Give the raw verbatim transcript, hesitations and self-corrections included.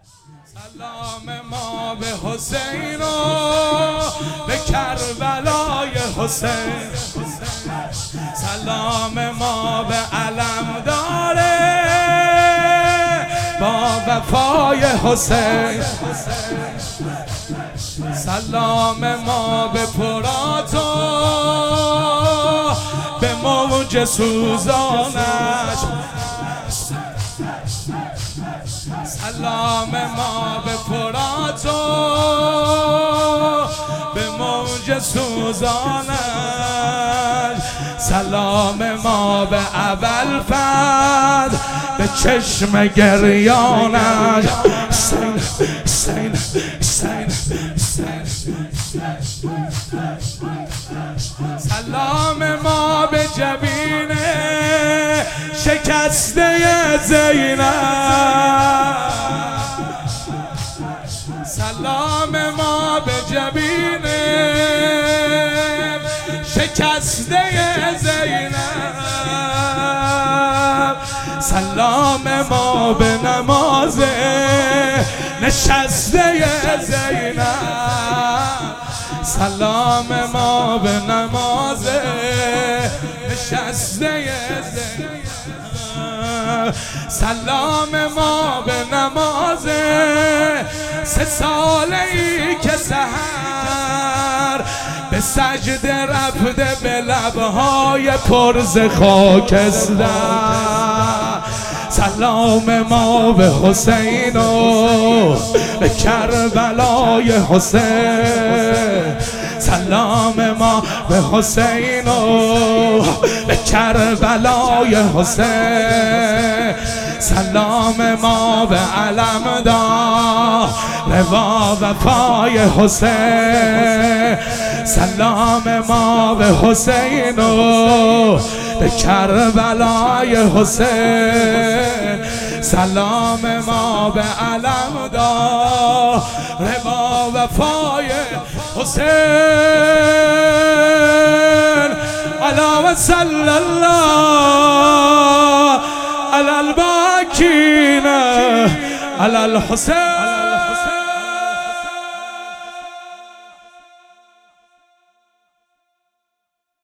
سلام ما به حسین و به کربلای حسین، سلام ما به علمداره با وفای حسین، سلام ما به فرات و به موج سوزانش، سلام ما به فرات و به موج سوزانش، سلام ما به ابوالفضل به چشم گریانش. حسین حسین حسین حسین، سلام ما به جبین شکسته زینب، سلام ما به جبین شکسته زینب، سلام ما به نماز نشسته زینب، سلام ما به نماز نشسته زینب، سلام ما به نماز سه ساله ای که سحر به سجده رفته به لبهای پرز خاکستر، سلام ما به حسین و به کربلای حسین، سلام ما به حسین و به کربلای حسین، سلام ما به علمدار با وفای حسین، سلام ما به حسین و به کربلای حسین، سلام ما به علمدار با وفای حسین. علی صلی الله علی الباکین علی الحسین.